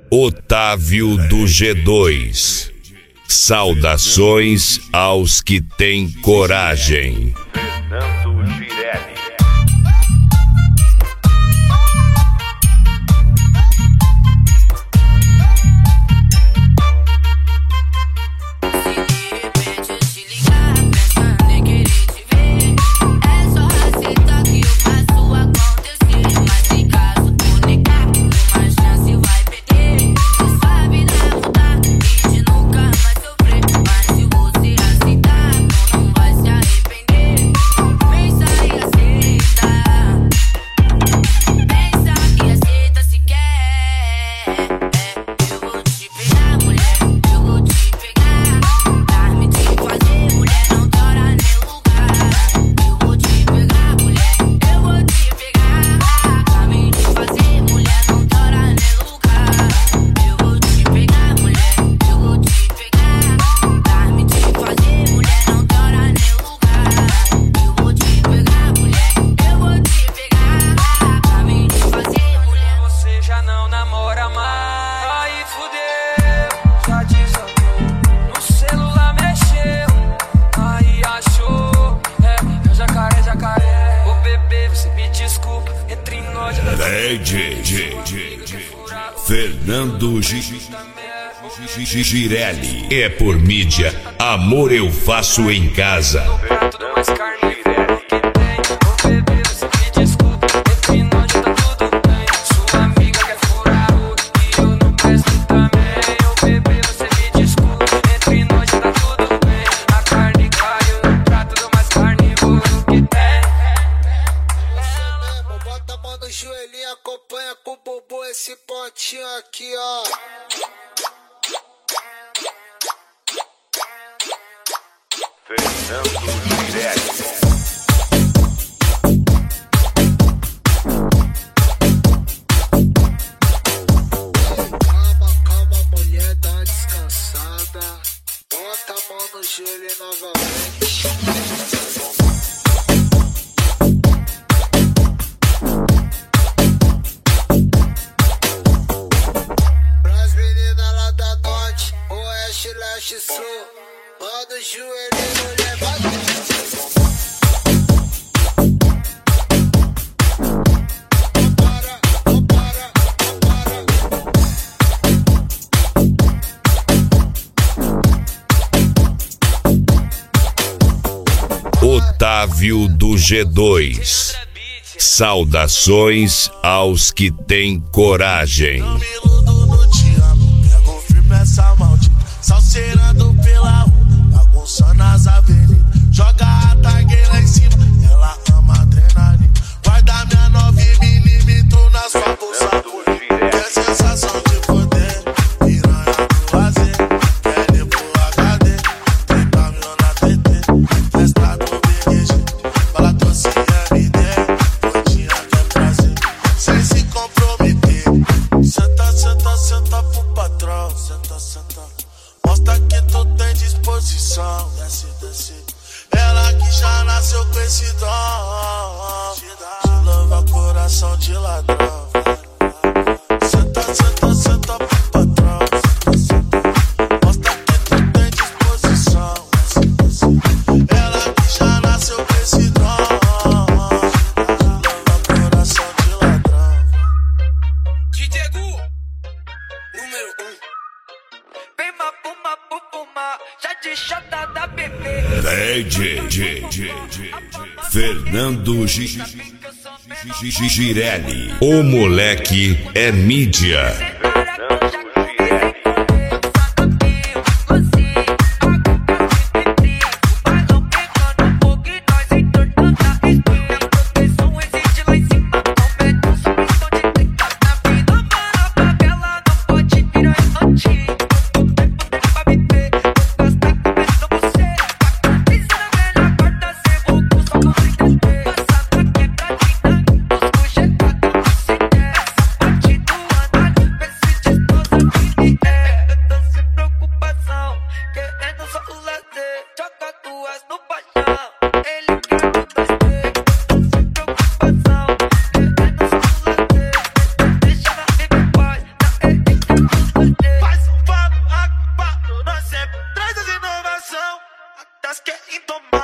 Otávio do G2. Saudações aos que têm coragem. Fernando Girelli. É por mídia, amor eu faço em casa. Acompanha com o bumbum esse pontinho aqui, ó. Fernando Girelli. Calma, mulher, dá uma descansada. Bota a mão no joelho novamente. Leste, sul, manda o joelho, levanta. Otávio do G2. Saudações aos que têm coragem. Salseirando pela rua, bagunçando as avenidas. Joga a tag lá em cima, ela ama adrenalina. Guarda minha 9mm na sua bolsa. Tem sensação de poder, piranha do lazer. Quer ir pro HD, tem caminhão na TT. Festa do BG, fala doce MD. Pontinha que é prazer, sem se comprometer. Senta pro patrão, senta. Mostra que tu tem disposição. Desce. Ela que já nasceu com esse dom. Te louva coração de ladrão. Senta pro patrão. Mostra que tu tem disposição. Ela que já nasceu com esse dom. Te louva coração de ladrão. DJ Gu, número 1. Vem puma, já de chata da bebê. Fernando Girelli. O moleque é mídia. vem tomar.